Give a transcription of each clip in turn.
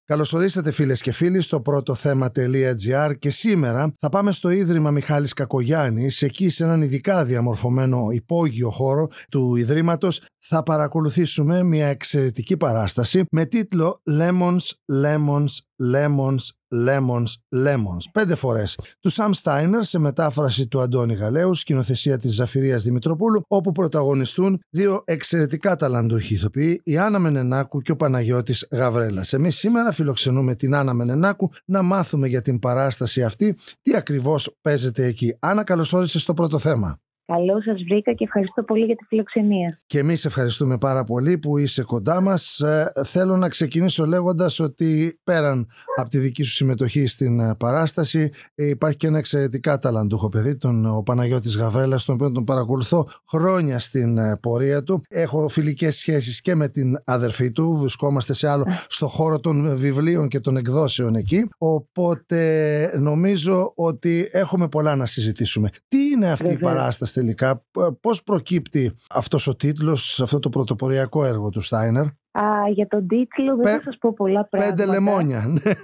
Καλώς ορίσατε φίλες και φίλοι στο πρώτοθέμα.gr και σήμερα θα πάμε στο Ίδρυμα Μιχάλης Κακογιάννης. Εκεί σε έναν ειδικά διαμορφωμένο υπόγειο χώρο του Ιδρύματος θα παρακολουθήσουμε μια εξαιρετική παράσταση με τίτλο Lemons, Lemons, Lemons, Lemons, Lemons. 5 φορές του Sam Steiner σε μετάφραση του Αντώνη Γαλέου, σκηνοθεσία της Ζαφυρίας Δημητροπούλου, όπου πρωταγωνιστούν δύο εξαιρετικά ταλαντούχοι ηθοποιοί, η Άννα Μενενάκου και ο Παναγιώτης Γαβρέλας. Εμείς σήμερα φιλοξενούμε την Άννα Μενενάκου να μάθουμε για την παράσταση αυτή, τι ακριβώς παίζεται εκεί. Άννα, καλώς όρισες στο πρώτο θέμα. Καλώς σας βρήκα και ευχαριστώ πολύ για τη φιλοξενία. Και εμείς ευχαριστούμε πάρα πολύ που είσαι κοντά μας. Θέλω να ξεκινήσω λέγοντας ότι πέραν από τη δική σου συμμετοχή στην παράσταση υπάρχει και ένα εξαιρετικά ταλαντούχο παιδί, ο Παναγιώτης Γαβρέλας, τον οποίο τον παρακολουθώ χρόνια στην πορεία του. Έχω φιλικές σχέσεις και με την αδερφή του, βρισκόμαστε στο χώρο των βιβλίων και των εκδόσεων εκεί, οπότε νομίζω ότι έχουμε πολλά να συζητήσουμε. Τι είναι αυτή η παράσταση τελικά, πώς προκύπτει αυτός ο τίτλος, αυτό το πρωτοποριακό έργο του Στάινερ? Για τον τίτλο δεν θα σας πω πολλά πράγματα. 5 λεμόνια.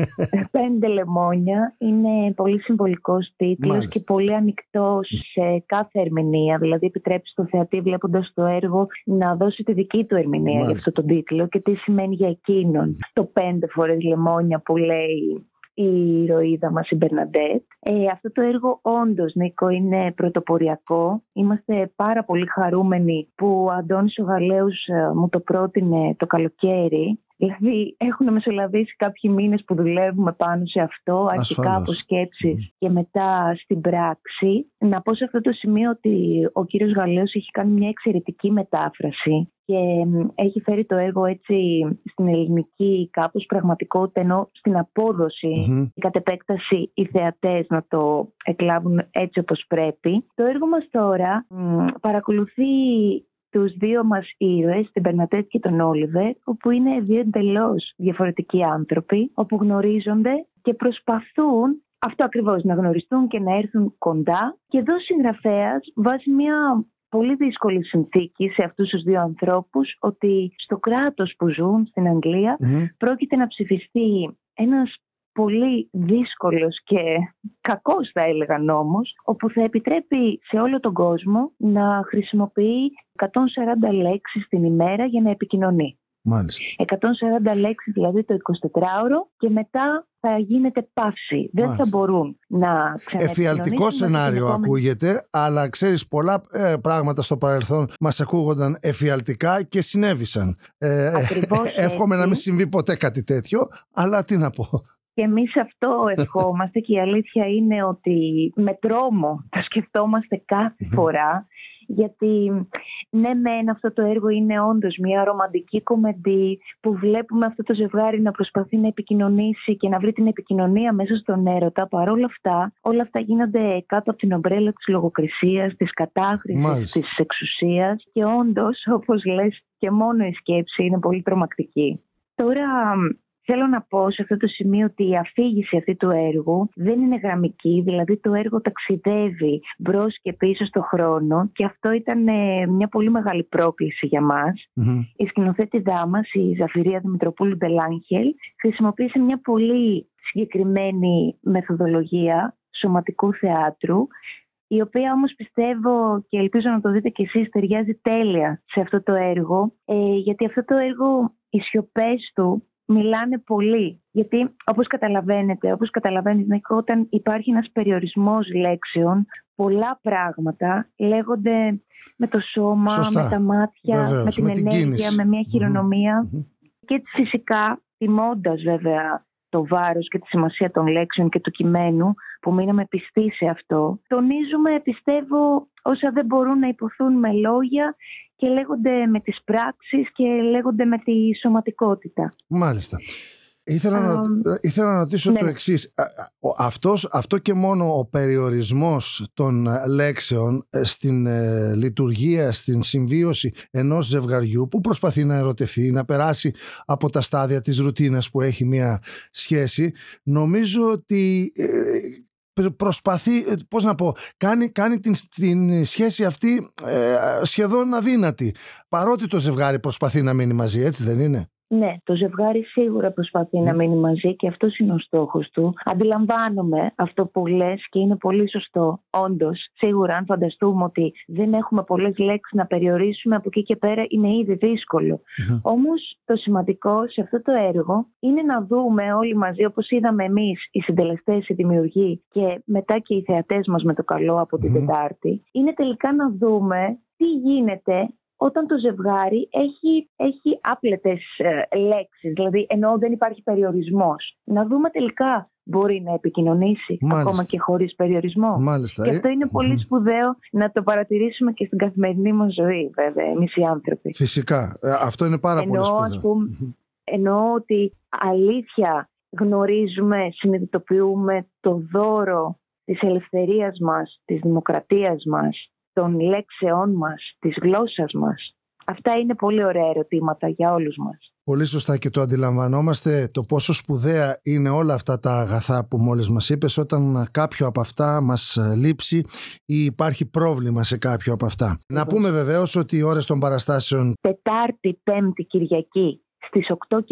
5 λεμόνια είναι πολύ συμβολικός τίτλος. Μάλιστα. Και πολύ ανοιχτός σε κάθε ερμηνεία. Δηλαδή επιτρέπει στον θεατή, βλέποντας το έργο, να δώσει τη δική του ερμηνεία. Μάλιστα. Για αυτό τον τίτλο και τι σημαίνει για εκείνον το 5 φορές λεμόνια που λέει η ηρωίδα μας, η Μπερναντέτ. Αυτό το έργο όντως, Νίκο, είναι πρωτοποριακό. Είμαστε πάρα πολύ χαρούμενοι που ο Αντώνης ο Γαλέους μου το πρότεινε το καλοκαίρι. Δηλαδή έχουν μεσολαβήσει κάποιοι μήνες που δουλεύουμε πάνω σε αυτό, αρχικά από σκέψεις και μετά στην πράξη. Να πω σε αυτό το σημείο ότι ο κύριος Γαλέους έχει κάνει μια εξαιρετική μετάφραση και έχει φέρει το έργο έτσι στην ελληνική κάπως πραγματικότητα, ενώ στην απόδοση κατ' επέκταση οι θεατές να το εκλάβουν έτσι όπως πρέπει. Το έργο μας τώρα παρακολουθεί τους δύο μας ήρωες, την Μπερναντέτ και τον Όλιβερ, όπου είναι δύο εντελώς διαφορετικοί άνθρωποι, όπου γνωρίζονται και προσπαθούν αυτό ακριβώς, να γνωριστούν και να έρθουν κοντά. Και εδώ ο συγγραφέας βάζει μια πολύ δύσκολη συνθήκη σε αυτούς τους δύο ανθρώπους, ότι στο κράτος που ζουν στην Αγγλία πρόκειται να ψηφιστεί ένας πολύ δύσκολος και κακός, θα έλεγα, νόμος, όπου θα επιτρέπει σε όλο τον κόσμο να χρησιμοποιεί 140 λέξεις την ημέρα για να επικοινωνεί. Μάλιστα. 140 λέξεις δηλαδή το 24ωρο και μετά θα γίνεται παύση. Δεν θα μπορούν να ξαναεπικοινωνήσουν. Εφιαλτικό σενάριο ακούγεται, αλλά ξέρεις, πολλά πράγματα στο παρελθόν μας ακούγονταν εφιαλτικά και συνέβησαν. Εύχομαι να μην συμβεί ποτέ κάτι τέτοιο, αλλά τι να πω. Και εμείς αυτό ευχόμαστε και η αλήθεια είναι ότι με τρόμο το σκεφτόμαστε κάθε φορά, γιατί ναι μεν αυτό το έργο είναι όντως μια ρομαντική κομμεντή που βλέπουμε αυτό το ζευγάρι να προσπαθεί να επικοινωνήσει και να βρει την επικοινωνία μέσα στον έρωτα. Παρόλα αυτά, όλα αυτά γίνονται κάτω από την ομπρέλα της λογοκρισίας, της κατάχρησης, της εξουσίας και όντως, όπως λες, και μόνο η σκέψη είναι πολύ τρομακτική. Τώρα θέλω να πω σε αυτό το σημείο ότι η αφήγηση αυτή του έργου δεν είναι γραμμική, δηλαδή το έργο ταξιδεύει μπρος και πίσω στο χρόνο και αυτό ήταν μια πολύ μεγάλη πρόκληση για μας. Η σκηνοθέτηδά μας, η Ζαφυρία Δημητροπούλου Ντελάνχελ, χρησιμοποίησε μια πολύ συγκεκριμένη μεθοδολογία σωματικού θεάτρου, η οποία όμως πιστεύω και ελπίζω να το δείτε κι εσείς ταιριάζει τέλεια σε αυτό το έργο, γιατί αυτό το έργο, οι σιωπές του μιλάνε πολύ. Γιατί όπως καταλαβαίνεις, Νίκο, όταν υπάρχει ένας περιορισμός λέξεων, πολλά πράγματα λέγονται με το σώμα, σωστά, με τα μάτια, βεβαίως, με την ενέργεια, κίνηση, με μια χειρονομία. Και φυσικά, τιμώντας βέβαια το βάρος και τη σημασία των λέξεων και του κειμένου, που μείναμε πιστοί σε αυτό, τονίζουμε, πιστεύω, όσα δεν μπορούν να υποθούν με λόγια και λέγονται με τις πράξεις και λέγονται με τη σωματικότητα. Μάλιστα. Ήθελα να ρωτήσω το εξής. Αυτό και μόνο ο περιορισμός των λέξεων στην λειτουργία, στην συμβίωση ενός ζευγαριού που προσπαθεί να ερωτευτεί, να περάσει από τα στάδια της ρουτίνας που έχει μια σχέση, νομίζω ότι προσπαθεί, πώς να πω, κάνει την σχέση αυτή σχεδόν αδύνατη, παρότι το ζευγάρι προσπαθεί να μείνει μαζί, έτσι δεν είναι? Ναι, το ζευγάρι σίγουρα προσπαθεί να μείνει μαζί και αυτός είναι ο στόχος του. Αντιλαμβάνομαι αυτό που λες και είναι πολύ σωστό. Όντως, σίγουρα αν φανταστούμε ότι δεν έχουμε πολλές λέξεις να περιορίσουμε, από εκεί και πέρα είναι ήδη δύσκολο. Όμως το σημαντικό σε αυτό το έργο είναι να δούμε όλοι μαζί, όπως είδαμε εμείς οι συντελεστές, οι δημιουργοί και μετά και οι θεατές μας με το καλό από την Τετάρτη, είναι τελικά να δούμε τι γίνεται όταν το ζευγάρι έχει άπλετες λέξεις, δηλαδή ενώ δεν υπάρχει περιορισμός. Να δούμε τελικά μπορεί να επικοινωνήσει ακόμα και χωρίς περιορισμό. Μάλιστα. Και αυτό είναι πολύ σπουδαίο να το παρατηρήσουμε και στην καθημερινή μας ζωή, βέβαια, εμείς οι άνθρωποι. Φυσικά. Αυτό είναι πάρα πολύ σπουδαίο. Εννοώ ότι αλήθεια γνωρίζουμε, συνειδητοποιούμε το δώρο της ελευθερίας μας, της δημοκρατίας μας, των λέξεών μας, της γλώσσας μας. Αυτά είναι πολύ ωραία ερωτήματα για όλους μας. Πολύ σωστά και το αντιλαμβανόμαστε το πόσο σπουδαία είναι όλα αυτά τα αγαθά που μόλις μας είπες όταν κάποιο από αυτά μας λείψει ή υπάρχει πρόβλημα σε κάποιο από αυτά. Να πούμε βεβαίως ότι οι ώρες των παραστάσεων Τετάρτη, Πέμπτη, Κυριακή στις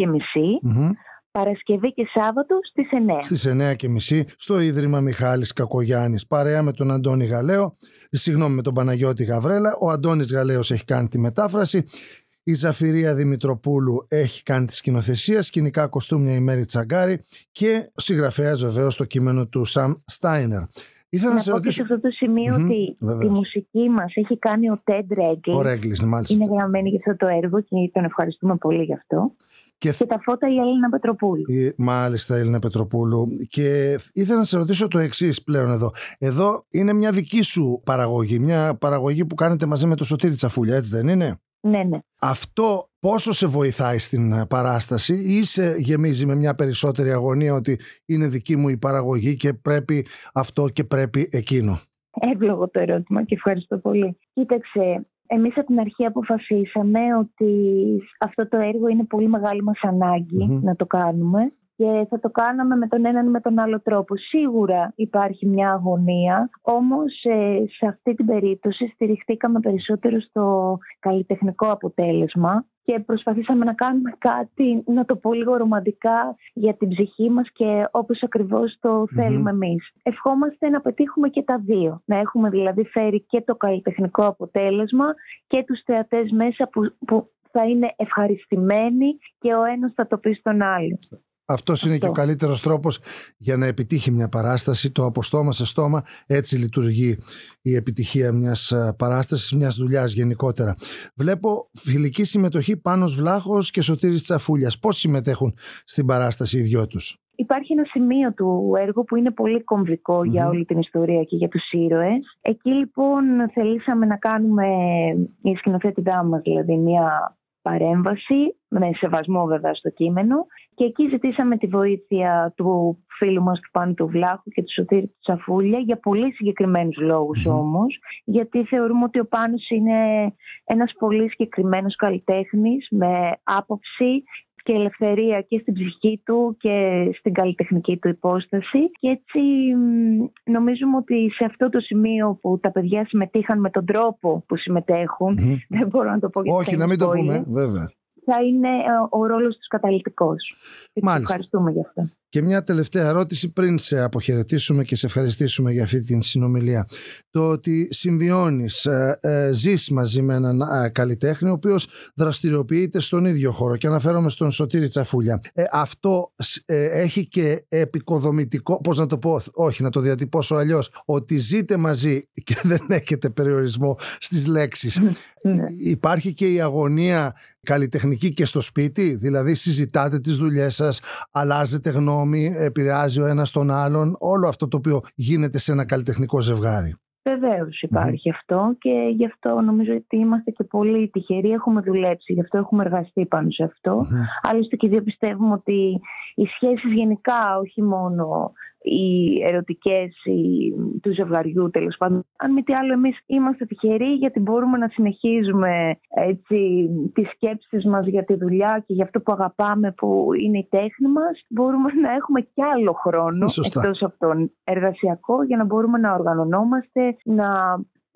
8:30, Παρασκευή και Σάββατο στις 9. Στις 9:30 στο Ίδρυμα Μιχάλης Κακογιάννης, παρέα με τον Αντώνη Γαλαίο, με τον Παναγιώτη Γαβρέλα. Ο Αντώνης Γαλαίος έχει κάνει τη μετάφραση, η Ζαφυρία Δημητροπούλου έχει κάνει τη σκηνοθεσία, σκηνικά κοστούμια η Μέρη Τσαγκάρη και ο συγγραφέας βεβαίως το κείμενο του Σαμ Στάινερ. Ήθελα να πω και σε αυτό το σημείο ότι τη μουσική μας έχει κάνει ο Τεντ Ρέγκλης. Ο Ρέγκλης, μάλιστα. Είναι γραμμένη για αυτό το έργο και τον ευχαριστούμε πολύ γι' αυτό. Και τα φώτα η Έλληνα Πετροπούλου. Μάλιστα, Έλληνα Πετροπούλου. Και ήθελα να σε ρωτήσω το εξής πλέον εδώ. Εδώ είναι μια δική σου παραγωγή, μια παραγωγή που κάνετε μαζί με το Σωτήρη Τσαφούλια, έτσι δεν είναι? Ναι, ναι. Αυτό πόσο σε βοηθάει στην παράσταση ή σε γεμίζει με μια περισσότερη αγωνία ότι είναι δική μου η παραγωγή και πρέπει αυτό και πρέπει εκείνο? Εύλογο το ερώτημα και ευχαριστώ πολύ. Κοίταξε, εμείς από την αρχή αποφασίσαμε ότι αυτό το έργο είναι πολύ μεγάλη μας ανάγκη να το κάνουμε και θα το κάναμε με τον έναν ή με τον άλλο τρόπο. Σίγουρα υπάρχει μια αγωνία, όμως σε αυτή την περίπτωση στηριχτήκαμε περισσότερο στο καλλιτεχνικό αποτέλεσμα και προσπαθήσαμε να κάνουμε κάτι, να το πω λίγο ρομαντικά, για την ψυχή μας και όπως ακριβώς το θέλουμε εμείς. Ευχόμαστε να πετύχουμε και τα δύο. Να έχουμε δηλαδή φέρει και το καλλιτεχνικό αποτέλεσμα και τους θεατές μέσα που θα είναι ευχαριστημένοι και ο ένας θα το πει στον άλλο. Αυτός είναι και ο καλύτερος τρόπος για να επιτύχει μια παράσταση, το από στόμα σε στόμα. Έτσι λειτουργεί η επιτυχία μιας παράστασης, μιας δουλειάς γενικότερα. Βλέπω φιλική συμμετοχή Πάνος Βλάχος και Σωτήρης Τσαφούλιας. Πώς συμμετέχουν στην παράσταση οι δυο τους? Υπάρχει ένα σημείο του έργου που είναι πολύ κομβικό για όλη την ιστορία και για τους ήρωες. Εκεί λοιπόν θελήσαμε να κάνουμε, η σκηνοθέτητά μας δηλαδή, μια παρέμβαση, με σεβασμό βέβαια στο κείμενο, και εκεί ζητήσαμε τη βοήθεια του φίλου μας του Πάνου του Βλάχου και του Σωτήρη του Τσαφούλια για πολύ συγκεκριμένους λόγους όμως, γιατί θεωρούμε ότι ο Πάνος είναι ένας πολύ συγκεκριμένος καλλιτέχνης με άποψη και ελευθερία και στην ψυχή του και στην καλλιτεχνική του υπόσταση, και έτσι νομίζουμε ότι σε αυτό το σημείο που τα παιδιά συμμετείχαν με τον τρόπο που συμμετέχουν, δεν μπορώ να το πω γιατί όχι, να μην το πούμε, βέβαια, θα είναι ο ρόλος τους καταλυτικός. Ευχαριστούμε γι' αυτό. Και μια τελευταία ερώτηση πριν σε αποχαιρετήσουμε και σε ευχαριστήσουμε για αυτή την συνομιλία. Το ότι συμβιώνεις, ζεις μαζί με έναν καλλιτέχνη ο οποίος δραστηριοποιείται στον ίδιο χώρο, και αναφέρομαι στον Σωτήρη Τσαφούλια. Αυτό έχει και επικοδομητικό, πώς να το πω, όχι να το διατυπώσω αλλιώς, ότι ζείτε μαζί και δεν έχετε περιορισμό στις λέξεις. Υπάρχει και η αγωνία καλλιτεχνική και στο σπίτι, δηλαδή συζητάτε τις δουλειές σας, αλλάζετε γνώμη, επηρεάζει ο ένας τον άλλον, όλο αυτό το οποίο γίνεται σε ένα καλλιτεχνικό ζευγάρι? Βεβαίως υπάρχει αυτό, και γι' αυτό νομίζω ότι είμαστε και πολύ τυχεροί. Έχουμε δουλέψει, γι' αυτό έχουμε εργαστεί πάνω σε αυτό. Άλλωστε και δύο πιστεύουμε ότι οι σχέσεις γενικά, όχι μόνο οι ερωτικές του ζευγαριού τέλος πάντων, αν μη τι άλλο εμείς είμαστε τυχεροί γιατί μπορούμε να συνεχίζουμε έτσι τις σκέψεις μας για τη δουλειά και για αυτό που αγαπάμε που είναι η τέχνη μας. Μπορούμε να έχουμε κι άλλο χρόνο εκτός από τον εργασιακό για να μπορούμε να οργανωνόμαστε,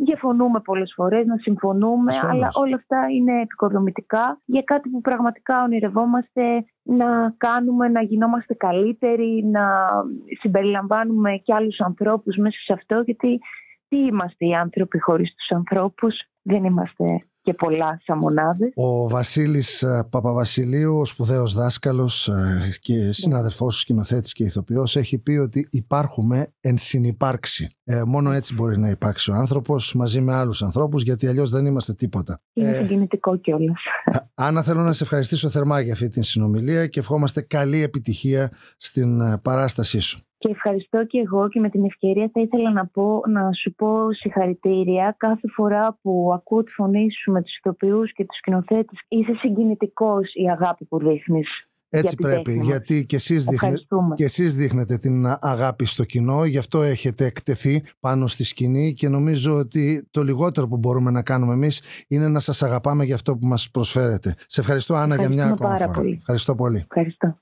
διαφωνούμε πολλές φορές, να συμφωνούμε, αλλά όλα αυτά είναι επικοδομητικά για κάτι που πραγματικά ονειρευόμαστε να κάνουμε, να γινόμαστε καλύτεροι, να συμπεριλαμβάνουμε και άλλους ανθρώπους μέσα σε αυτό, γιατί τι είμαστε οι άνθρωποι χωρίς τους ανθρώπους? Δεν είμαστε και πολλά σαν μονάδες. Ο Βασίλης Παπαβασιλείου, ο σπουδαίος δάσκαλος και συναδελφός, σκηνοθέτης και ηθοποιός, έχει πει ότι υπάρχουμε εν συνυπάρξει. Μόνο έτσι μπορεί να υπάρξει ο άνθρωπος μαζί με άλλους ανθρώπους, γιατί αλλιώς δεν είμαστε τίποτα. Είναι συγκινητικό κιόλας. Άννα, θέλω να σε ευχαριστήσω θερμά για αυτή την συνομιλία και ευχόμαστε καλή επιτυχία στην παράστασή σου. Και ευχαριστώ και εγώ, και με την ευκαιρία θα ήθελα να σου πω συγχαρητήρια. Κάθε φορά που ακούω τη φωνή σου με τους ηθοποιούς και τους σκηνοθέτες, είσαι συγκινητικός η αγάπη που δείχνεις. Έτσι πρέπει, γιατί και εσείς δείχνετε την αγάπη στο κοινό, γι' αυτό έχετε εκτεθεί πάνω στη σκηνή και νομίζω ότι το λιγότερο που μπορούμε να κάνουμε εμείς είναι να σας αγαπάμε για αυτό που μας προσφέρετε. Σε ευχαριστώ, Άννα, για μια ακόμα φορά. Πολύ. Ευχαριστώ πολύ. Ευχαριστώ.